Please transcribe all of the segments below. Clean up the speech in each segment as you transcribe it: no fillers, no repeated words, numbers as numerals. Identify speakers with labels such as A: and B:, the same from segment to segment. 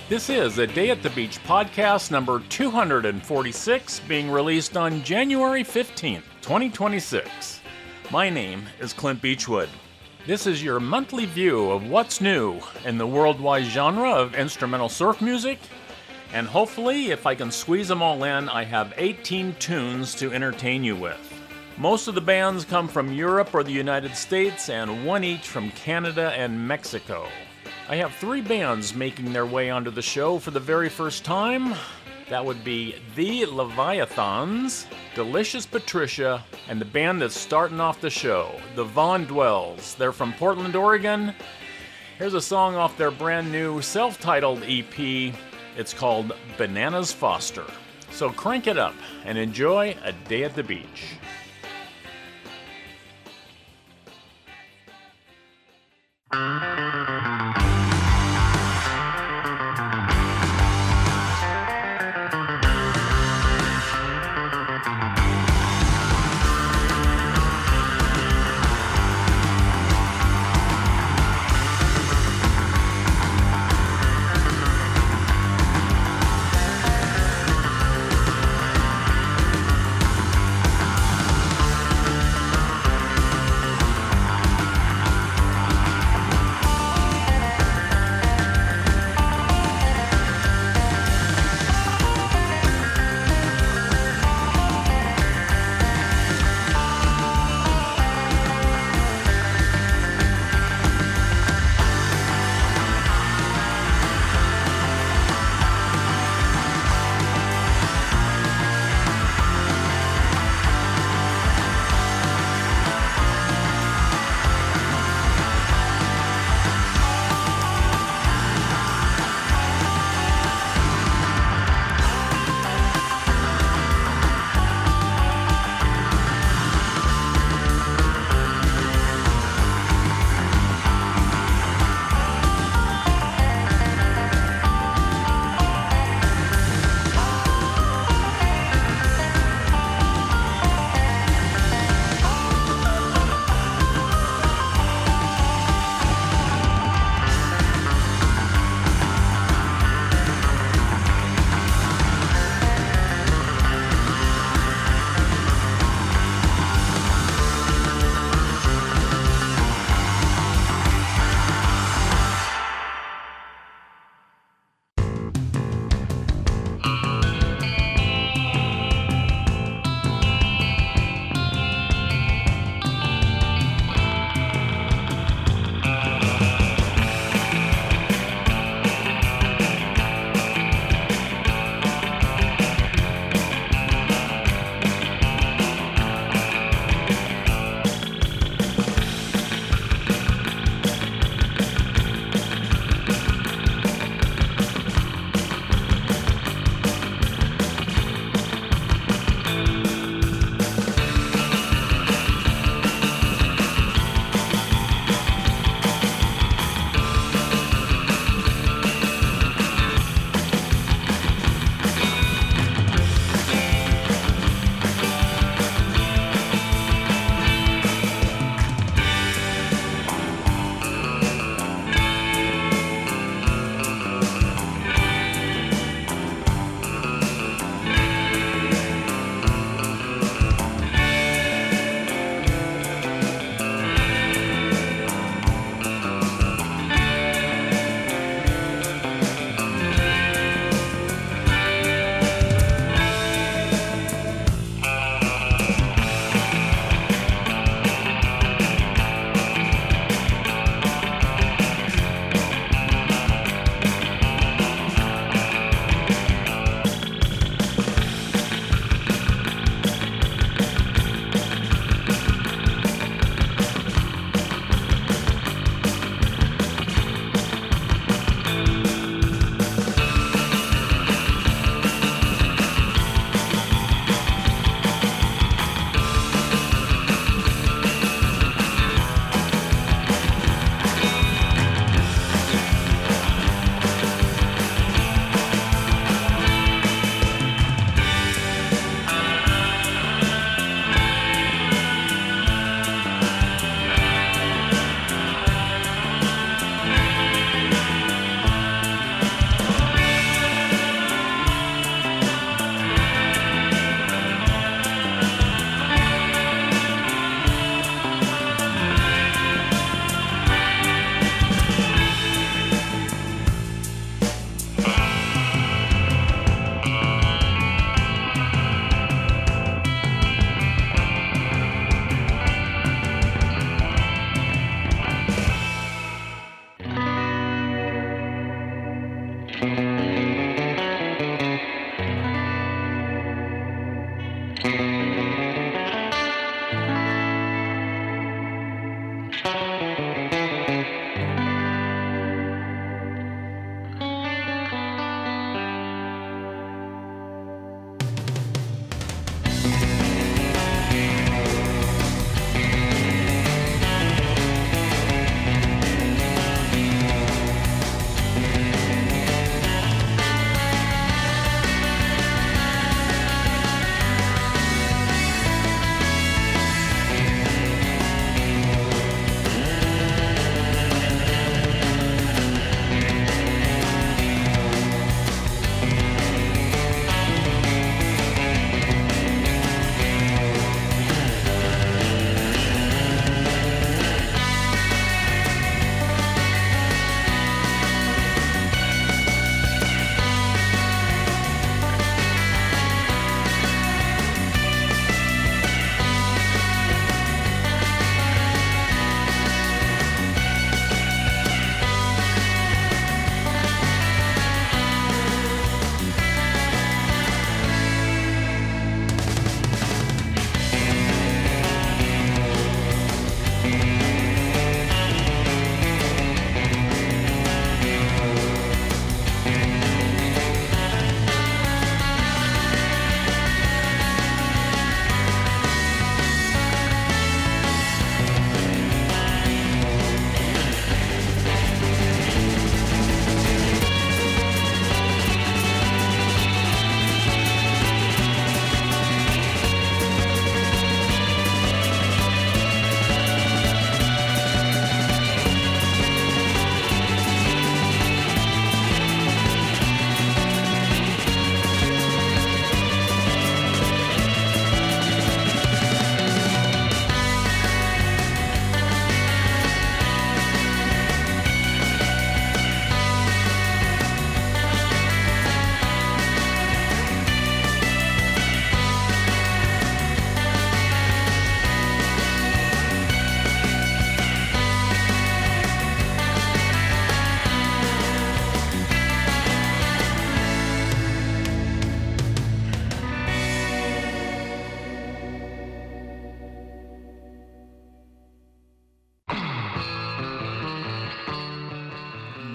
A: This is a Day at the Beach podcast number 246, being released on January 15th, 2026. My name is Clint Beechwood. This is your monthly view of what's new in the worldwide genre of instrumental surf music, and hopefully, if I can squeeze them all in, I have 18 tunes to entertain you with. Most of the bands come from Europe or the United States, and one each from Canada and Mexico. I have 3 bands making their way onto the show for the very first time. That would be The Leviathans, Delicious Patricia, and the band that's starting off the show, The Von Dwells. They're from Portland, Oregon. Here's a song off their brand new self-titled EP. It's called Bananas Foster. So crank it up and enjoy a day at the beach.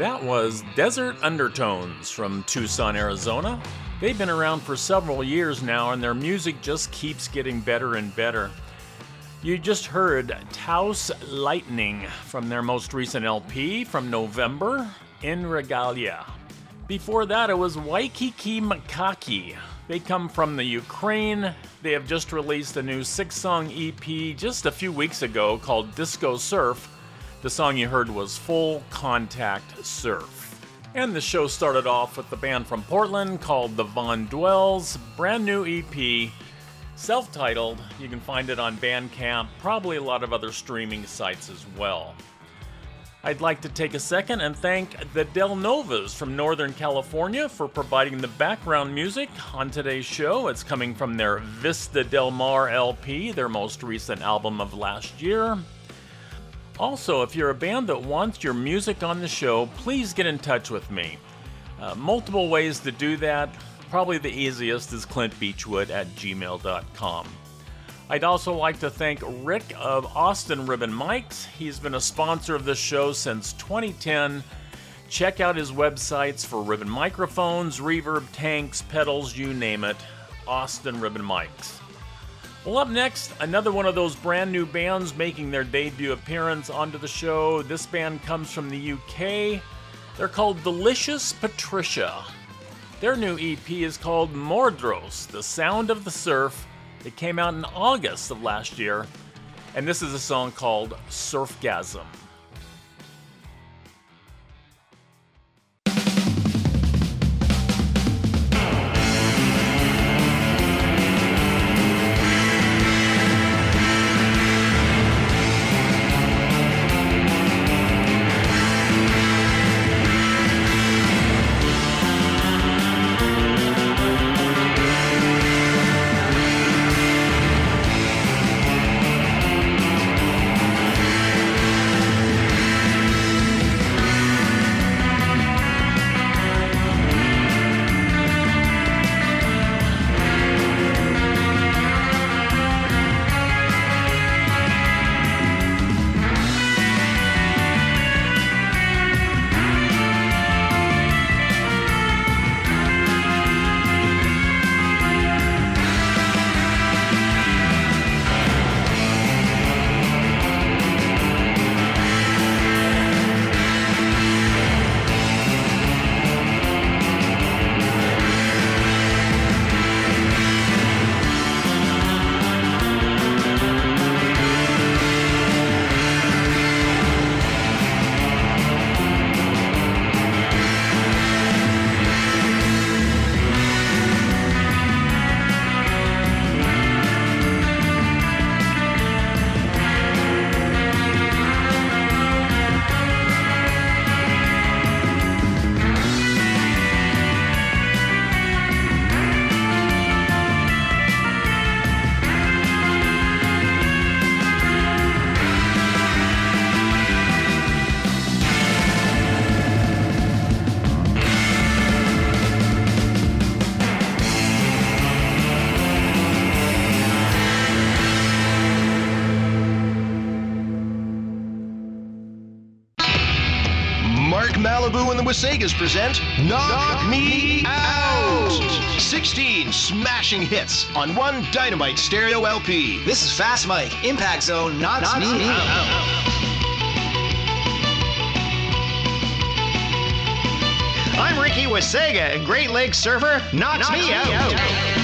A: That was Desert Undertones from Tucson, Arizona. They've been around for several years now, and their music just keeps getting better and better. You just heard Taos Lightning from their most recent LP from November, In Regalia. Before that, it was Waikiki Makaki. They come from the Ukraine. They have just released a new 6-song EP just a few weeks ago called Disco Surf. The song you heard was Full Contact Surf. And the show started off with the band from Portland called The Von Dwells, brand new EP, self-titled. You can find it on Bandcamp, probably a lot of other streaming sites as well. I'd like to take a second and thank the Del Novas from Northern California for providing the background music on today's show. It's coming from their Vista Del Mar LP, their most recent album of last year. Also, if you're a band that wants your music on the show, please get in touch with me. Multiple ways to do that. Probably the easiest is clintbeechwood@gmail.com. I'd also like to thank Rick of Austin Ribbon Mics. He's been a sponsor of this show since 2010. Check out his websites for ribbon microphones, reverb tanks, pedals, you name it. Austin Ribbon Mics. Well, up next, another one of those brand new bands making their debut appearance onto the show. This band comes from the UK. They're called Delicious Patricia. Their new EP is called Mordros, The Sound of the Surf. It came out in August of last year, and this is a song called Surfgasm.
B: Malibu and the Wasagas present Knock Me Out! 16 smashing hits on one Dynamite stereo LP.
C: This is Fast Mike. Impact Zone knocks me out.
D: I'm Ricky Wasaga, and Great Lakes Surfer knocks me out.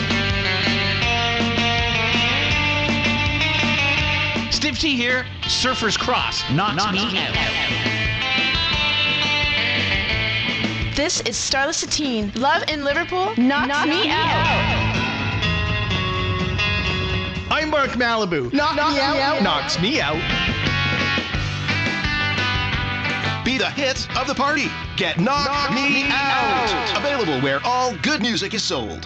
E: Steve T here, Surfer's Cross knocks me out.
F: This is Starless Satine. Love in Liverpool knocks me out.
D: I'm Mark Malibu. Knocks me out.
B: Be the hit of the party. Get Knock Me Out. Available where all good music is sold.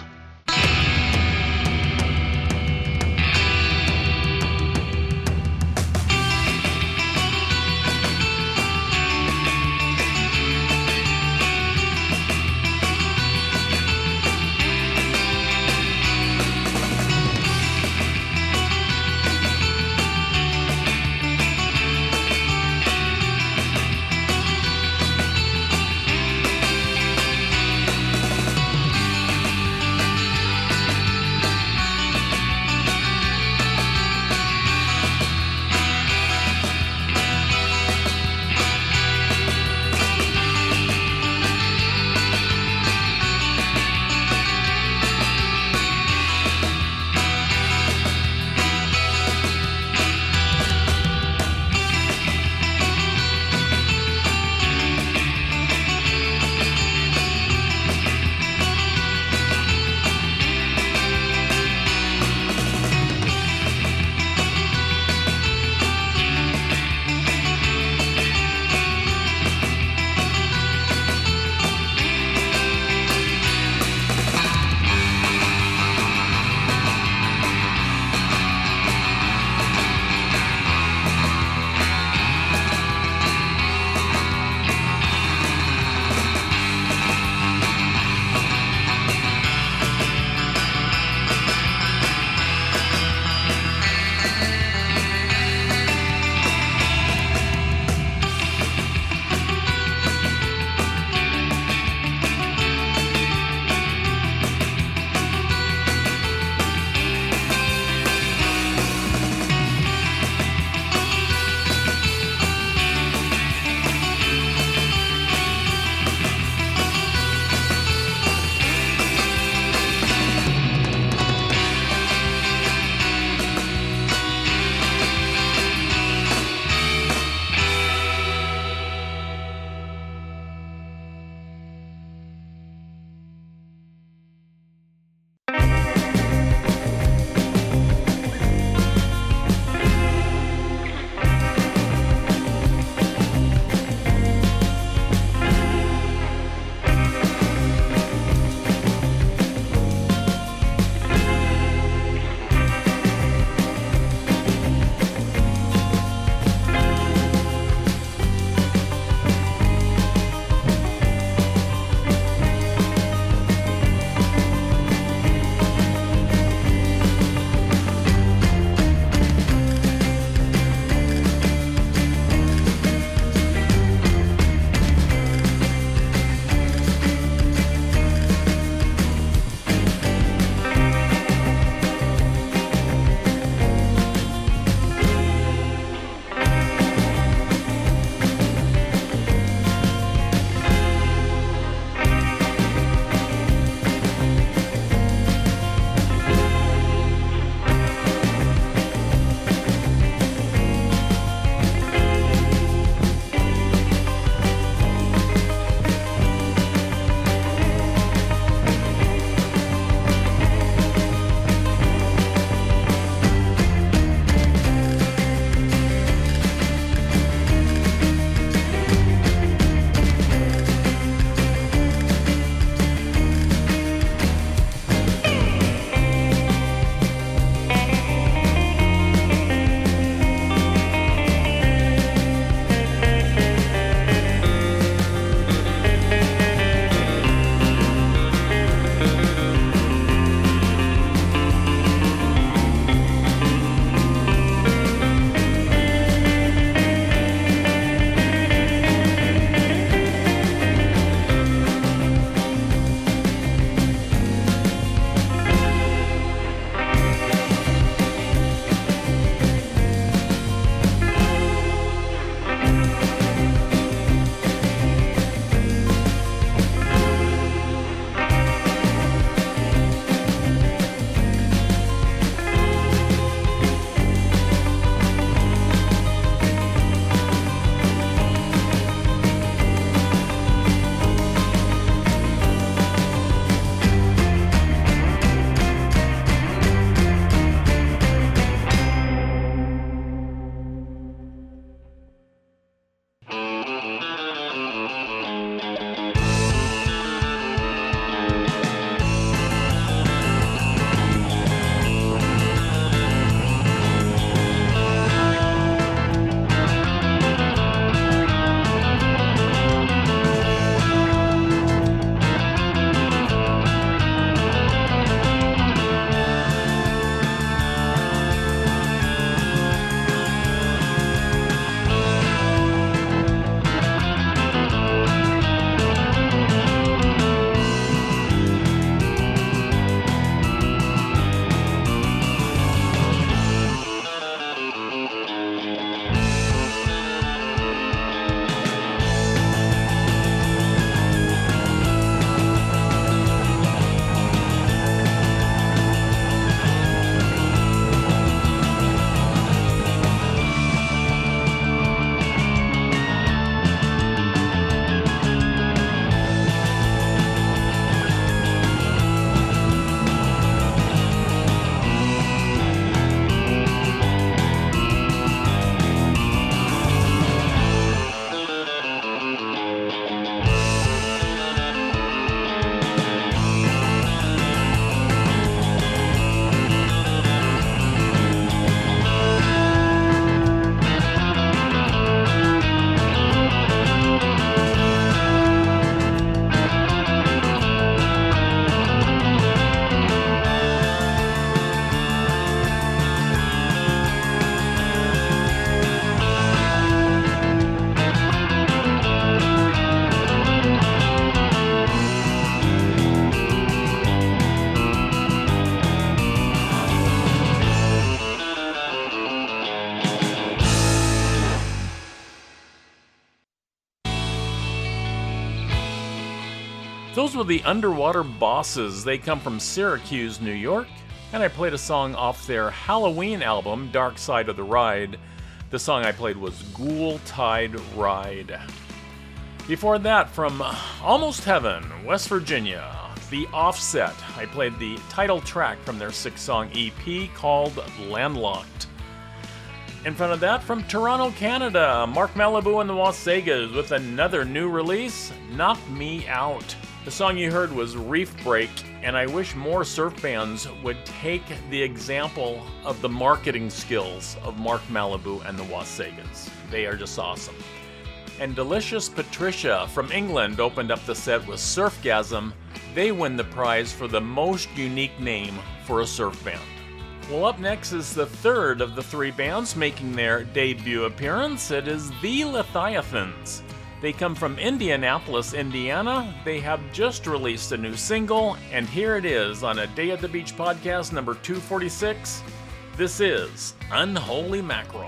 A: Those were the Underwater Bosses. They come from Syracuse, New York, and I played a song off their Halloween album, Dark Side of the Ride. The song I played was Ghoul Tide Ride. Before that, from Almost Heaven, West Virginia, The Offset. I played the title track from their 6-song EP called Landlocked. In front of that, from Toronto, Canada, Mark Malibu and the Wasegas with another new release, Knock Me Out. The song you heard was Reef Break, and I wish more surf bands would take the example of the marketing skills of Mark Malibu and the Wasegas. They are just awesome. And Delicious Patricia from England opened up the set with Surfgasm. They win the prize for the most unique name for a surf band. Well, up next is the third of the 3 bands making their debut appearance. It is the Leviathans. They come from Indianapolis, Indiana. They have just released a new single, and here it is on a Day at the Beach podcast number 246. This is Unholy Mackerel.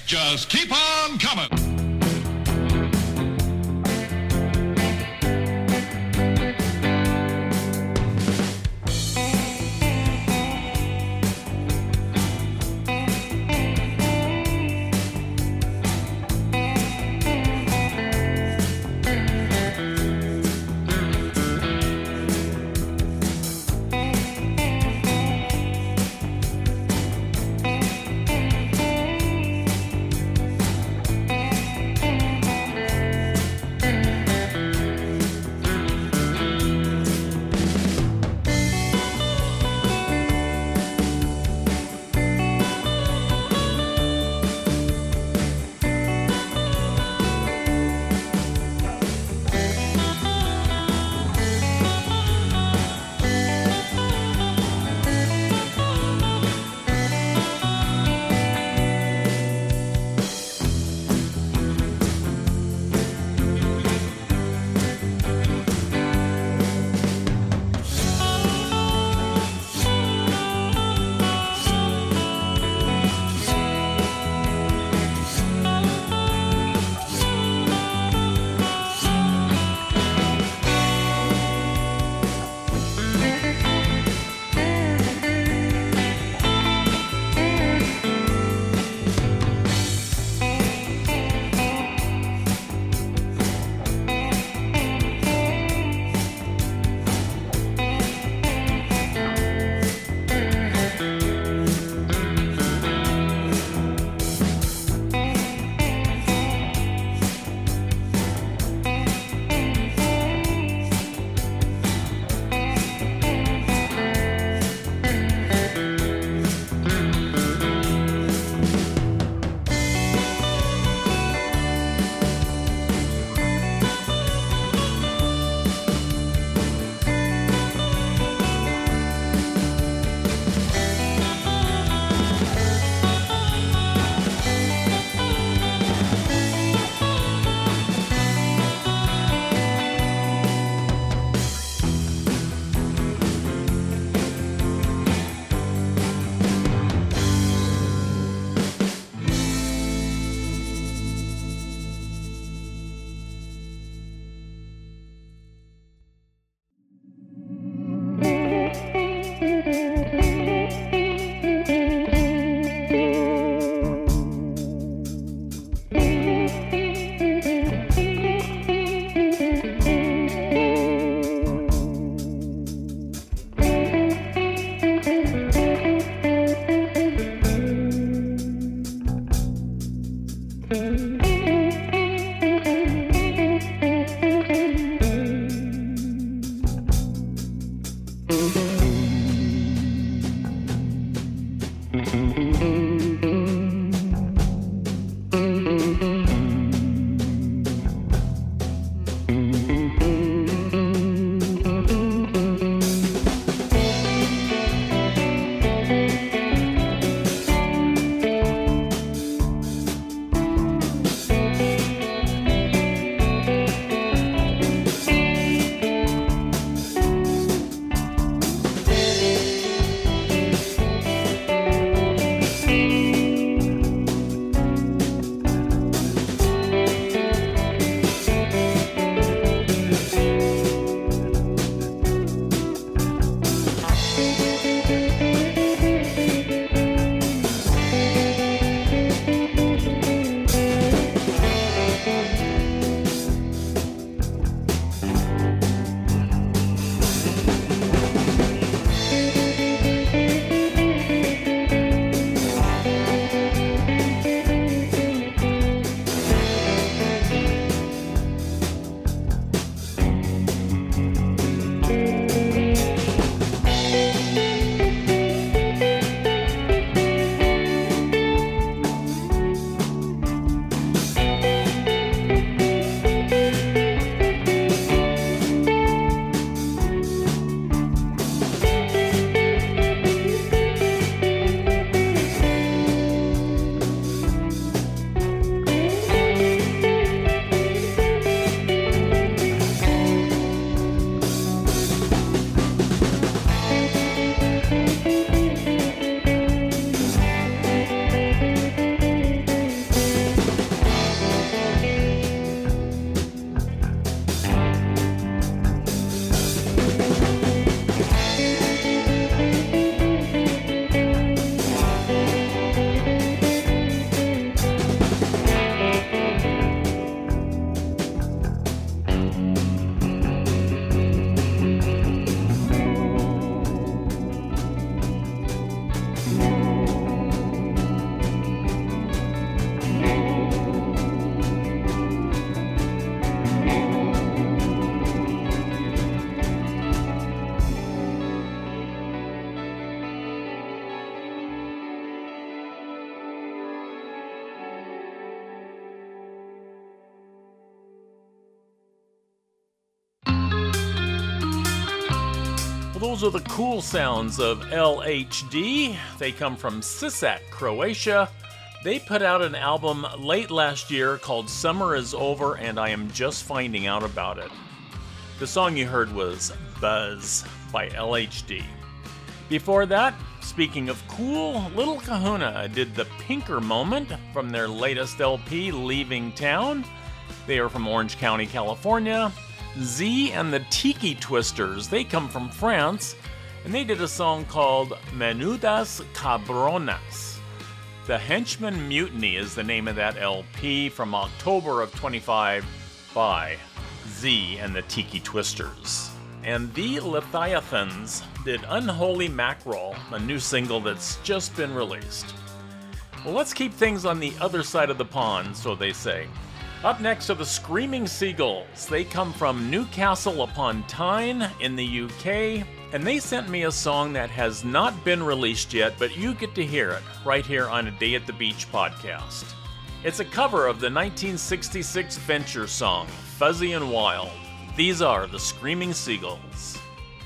G: Just keep on coming.
A: Well, those are the cool sounds of LHD. They come from Sisak, Croatia. They put out an album late last year called Summer Is Over, and I am just finding out about it. The song you heard was Buzz by LHD. Before that, speaking of cool, Little Kahuna did the Pinker Moment from their latest LP, Leaving Town. They are from Orange County, California. Z and the Tiki Twisters, they come from France, and they did a song called Menudas Cabronas. The Henchman Mutiny is the name of that LP from October of 25 by Z and the Tiki Twisters. And the Leviathans did Unholy Mackerel, a new single that's just been released. Well, let's keep things on the other side of the pond, so they say. Up next are the Screaming Seagulls. They come from Newcastle upon Tyne in the UK, and they sent me a song that has not been released yet, but you get to hear it right here on A Day at the Beach podcast. It's a cover of the 1966 Venture song, Fuzzy and Wild. These are the Screaming Seagulls.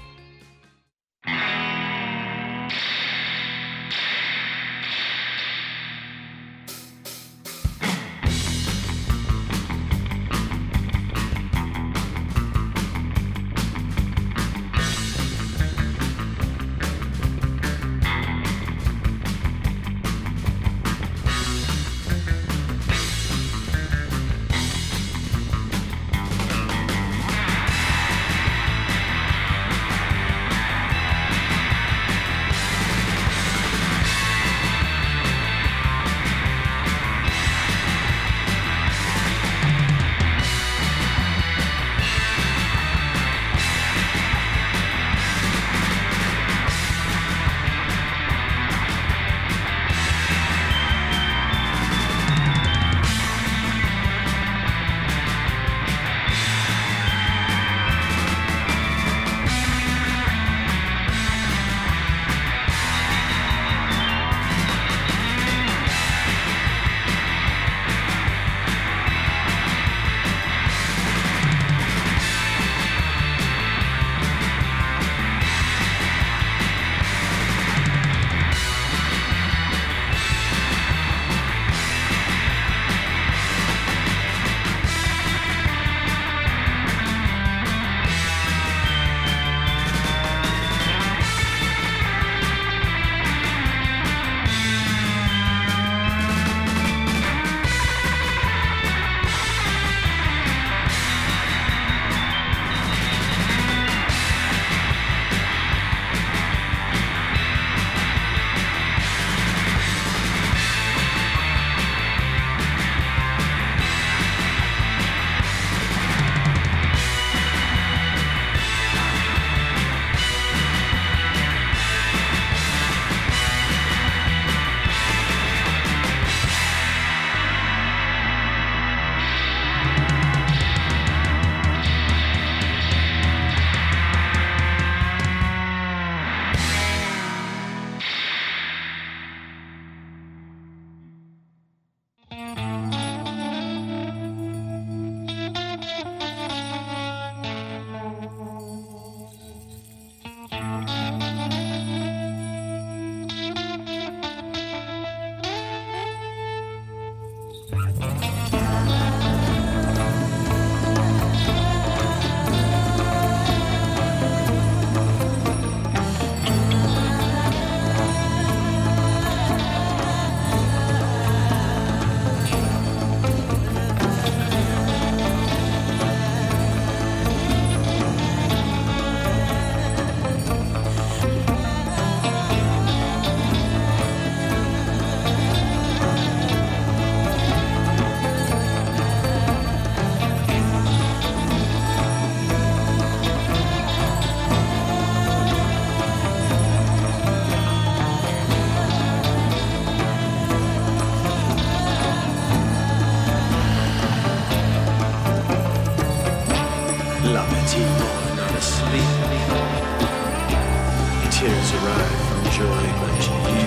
H: Tears arrive from joy, but you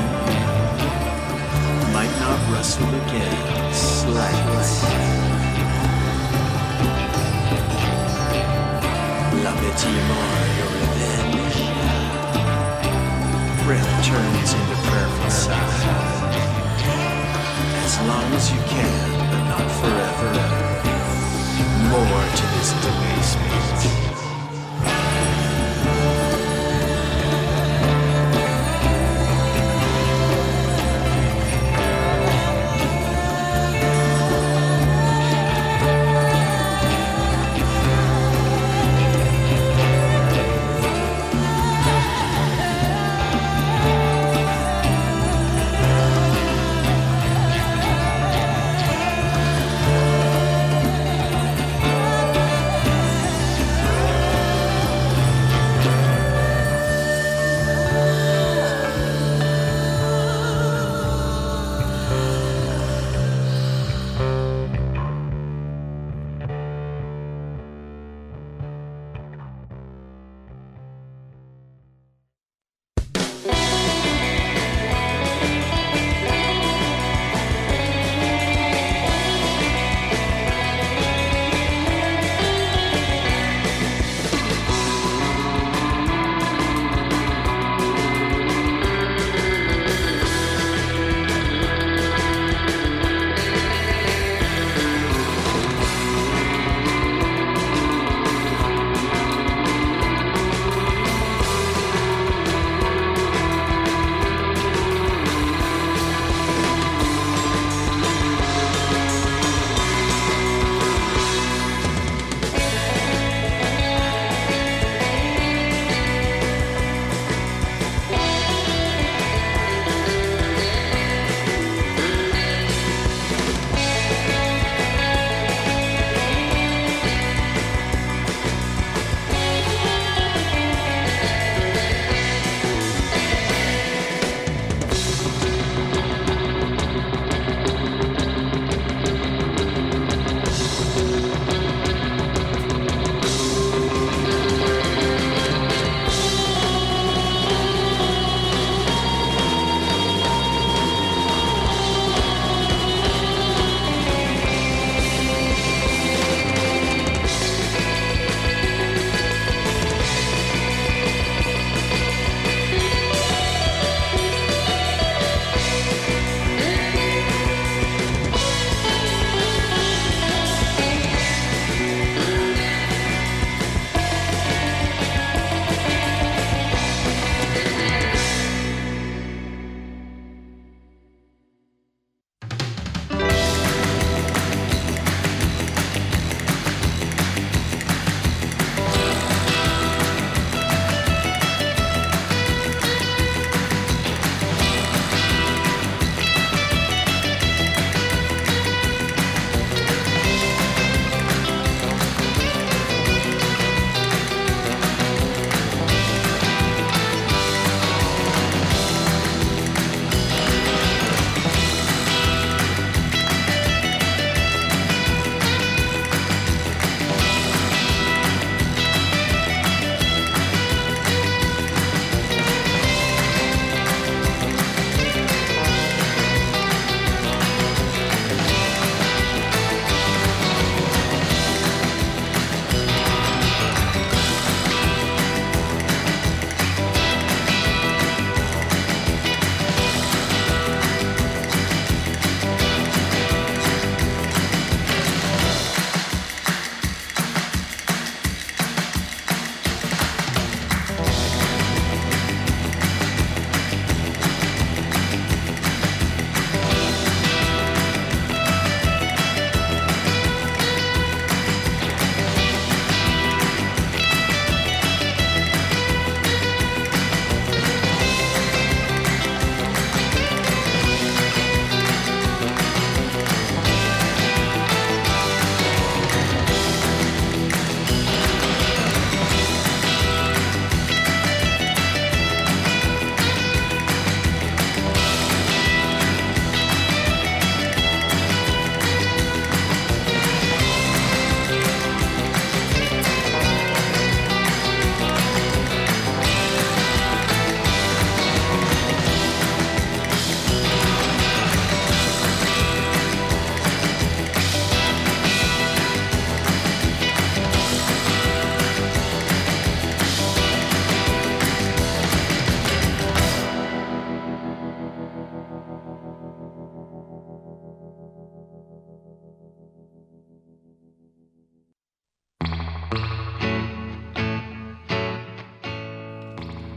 H: might not rustle again slightly. Love it, your revenge.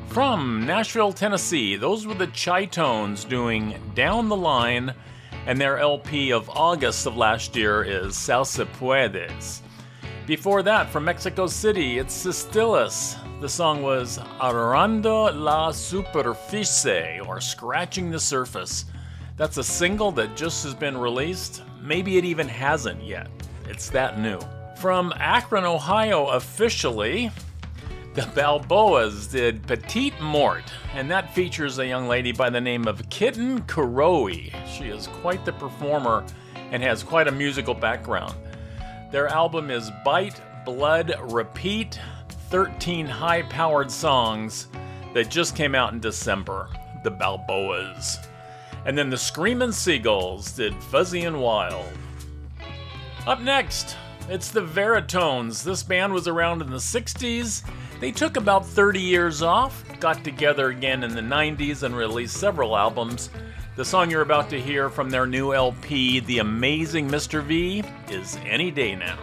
A: From Nashville, Tennessee, those were the Chi-Tones doing Down the Line, and their LP of August of last year is Salsa Puedes. Before that, from Mexico City, it's Sistilis. The song was Arando la Superficie, or Scratching the Surface. That's a single that just has been released. Maybe it even hasn't yet. It's that new. From Akron, Ohio, officially, the Balboas did Petite Mort, and that features a young lady by the name of Kitten Kuroe. She is quite the performer and has quite a musical background. Their album is Bite, Blood, Repeat, 13 high-powered songs that just came out in December, the Balboas. And then the Screamin' Seagulls did Fuzzy and Wild. Up next, it's the Veritones. This band was around in the 60s. They took about 30 years off, got together again in the 90s and released several albums. The song you're about to hear from their new LP, The Amazing Mr. V, is Any Day Now.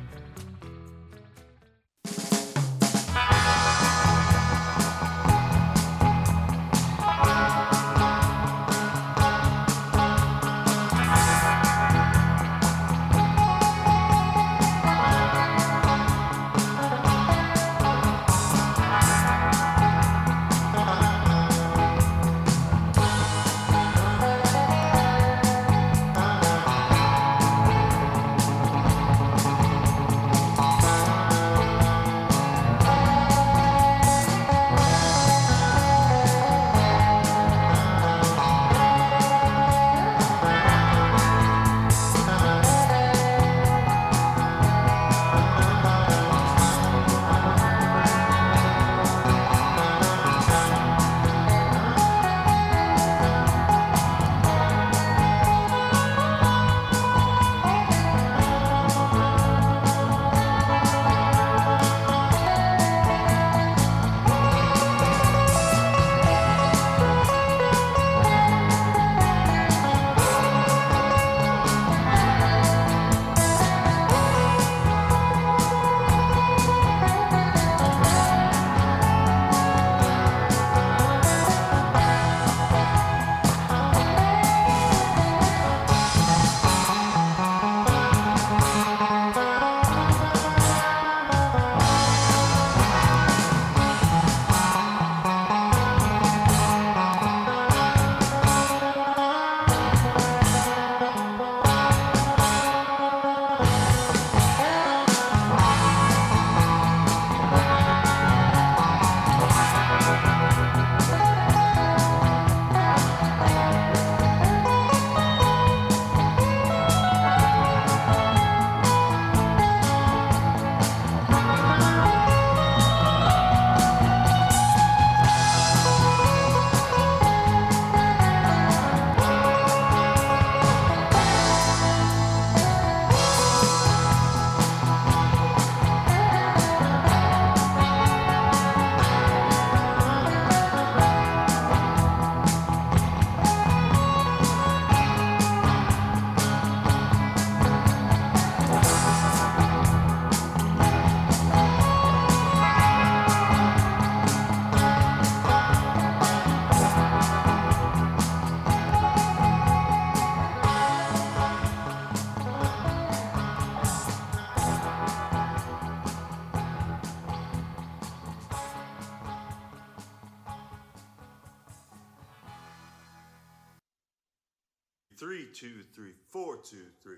I: Three, two, three, 4, 2, 3.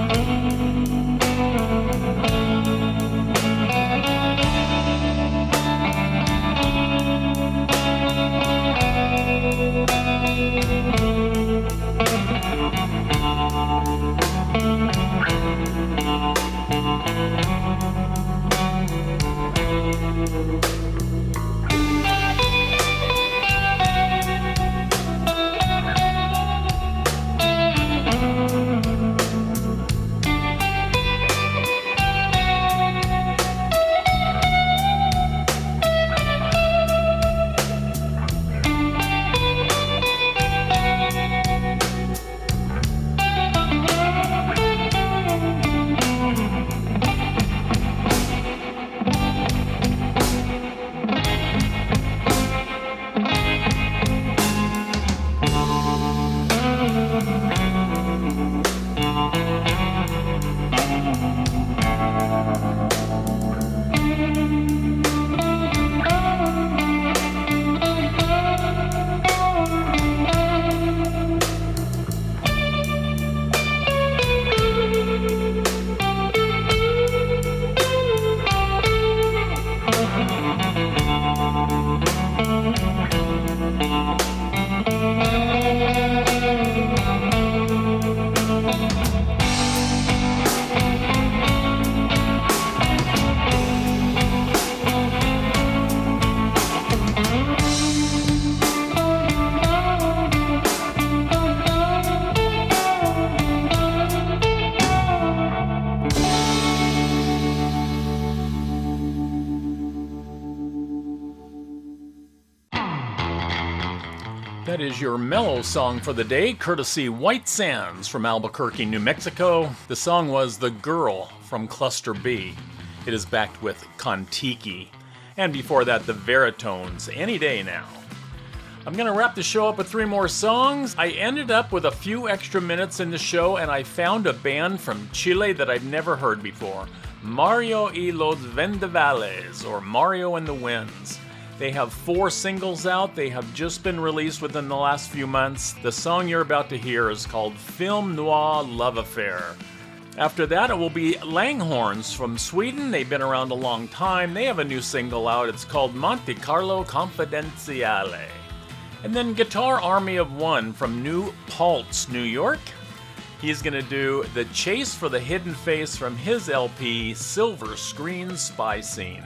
A: That is your mellow song for the day, courtesy White Sands from Albuquerque, New Mexico. The song was The Girl from Cluster B. It is backed with Kon-Tiki. And before that, the Veritones, Any Day Now. I'm going to wrap the show up with 3 more songs. I ended up with a few extra minutes in the show, and I found a band from Chile that I've never heard before. Mario y los Vendavales, or Mario and the Winds. They have 4 singles out. They have just been released within the last few months. The song you're about to hear is called Film Noir Love Affair. After that, it will be Langhorns from Sweden. They've been around a long time. They have a new single out. It's called Monte Carlo Confidenziale. And then Guitar Army of One from New Paltz, New York. He's going to do The Chase for the Hidden Face from his LP, Silver Screen Spy Scene.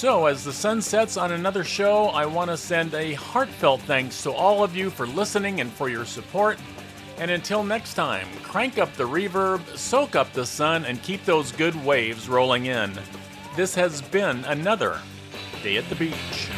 A: So, as the sun sets on another show, I want to send a heartfelt thanks to all of you for listening and for your support. And until next time, crank up the reverb, soak up the sun, and keep those good waves rolling in. This has been another Day at the Beach.